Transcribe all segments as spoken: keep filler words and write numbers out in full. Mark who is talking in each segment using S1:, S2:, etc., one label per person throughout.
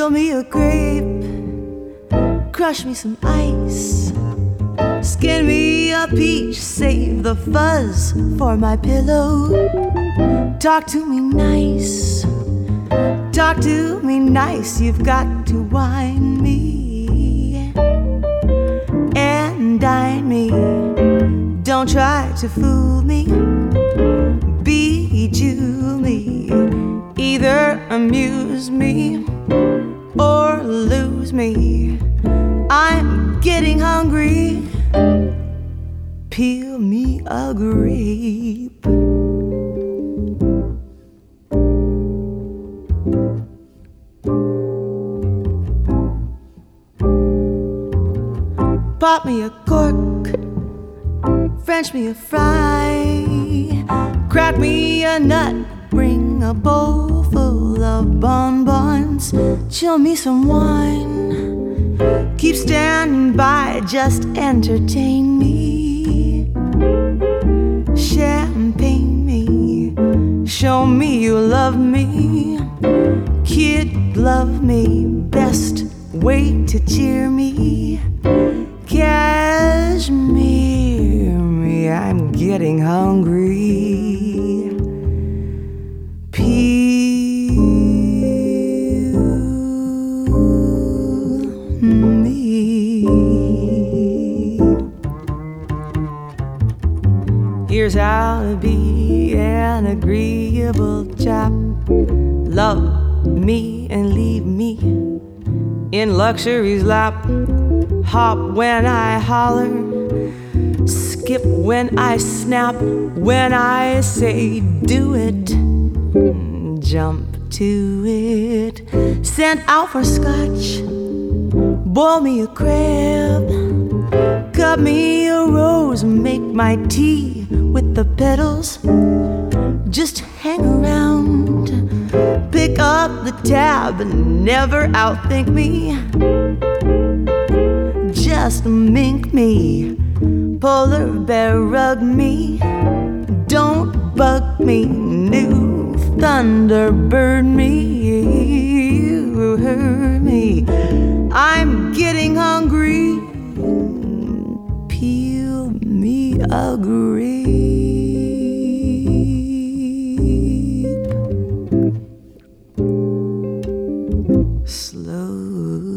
S1: Peel me a grape, crush me some ice, skin me a peach, save the fuzz for my pillow. Talk to me nice, talk to me nice, you've got to wine me and dine me. Don't try to fool me, bejewel me, either amuse me or lose me. I'm getting hungry, peel me a grape. Pop me a cork, French me a fry, crack me a nut, bring a bowl full of bonbons, chill me some wine, keep standing by, just entertain me, champagne me, show me you love me, kid love me, best way to cheer me, cashmere me, I'm getting hungry, peel me. Here's how to be an agreeable chap. Love me and leave me in luxury's lap. Hop when I holler, skip when I snap, when I say do it, jump to it. Sent out for scotch, boil me a crab, cut me a rose, make my tea with the petals. Just hang around, pick up the tab, and never outthink me. Just mink me, polar bear rug me, don't bug me, new thunderbird me, you heard me. I'm getting hungry, peel me a grape. Slowly.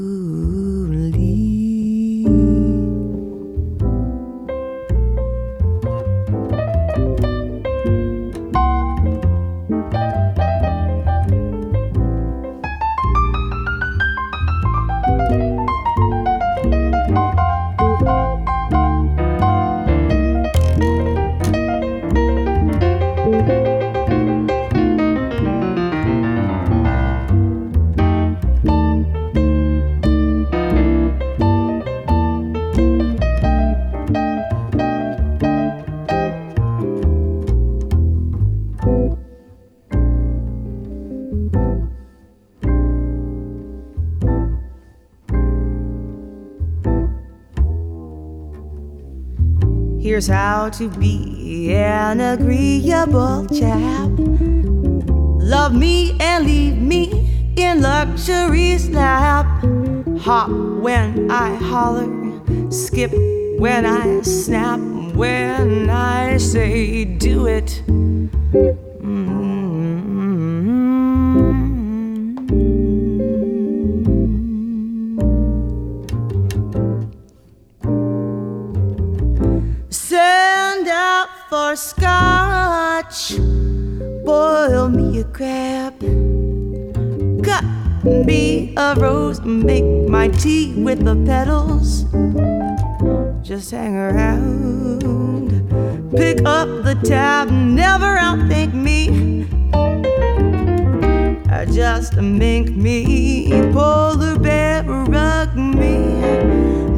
S1: Here's how to be an agreeable chap. Love me and leave me in luxury's lap. Hop when I holler, skip when I snap, when I say do it. For scotch, boil me a crab, cut me a rose, make my tea with the petals. Just hang around, pick up the tab, never outthink me. Just mink me, polar bear rug me,